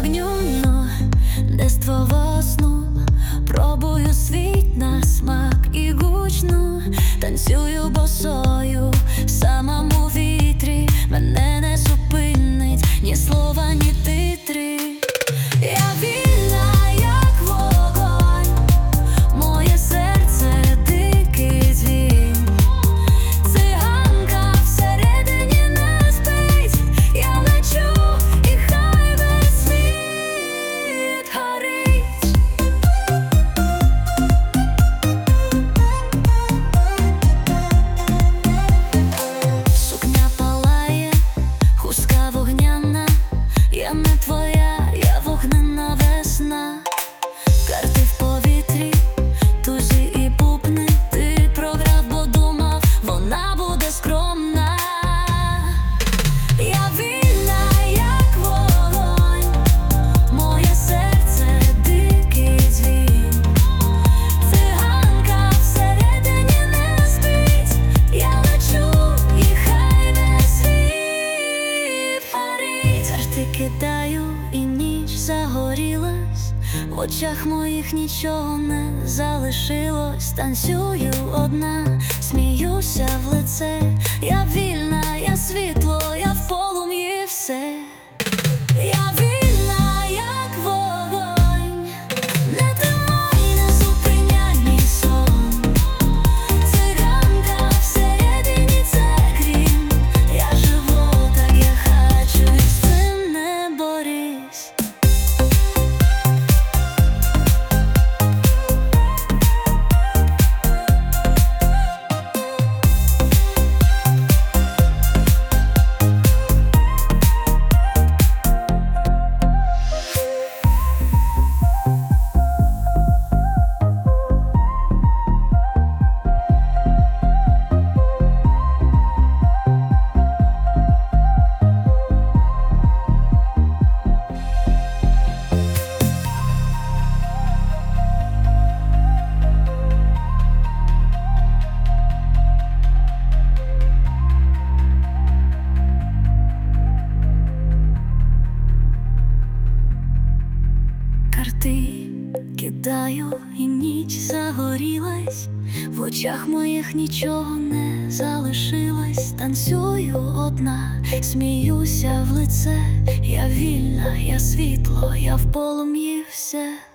вогню, детство сну. Пробую світ на смак і гучно танцюю босою в самому вітрі. Мене не зупинить ні слова, ні титри. Я вільна, як вогонь, моє серце дикий дзвін. Циганка всередині не спить. Я лечу, і хай весь світ горить. Сукня палає, хустка вогняна. Я не твоя, я вогнена весна. Карти в повітрі, тузі і бубни. Ти програв, бо думав, вона буде скромна. Я вільна, як вогонь, моє серце дикий дзвін. Циганка всередині не спить. Я лечу, і хай весь світ горить. Карти кидаю, і ніч загорілась. В очах моїх нічого не залишилось. Танцюю одна, сміюся в лице. Я вільна, я світло, я в полум'ї все. Я вільна, як вогонь, не тримай, не зупиняй мій сон. Циганка всередині це крім. Я живу, так я хочу, і з цим не борись. Карти кидаю, і ніч загорілась. В очах моїх нічого не залишилось. Танцюю одна, сміюся в лице. Я вільна, я світло, я в полум'ї все.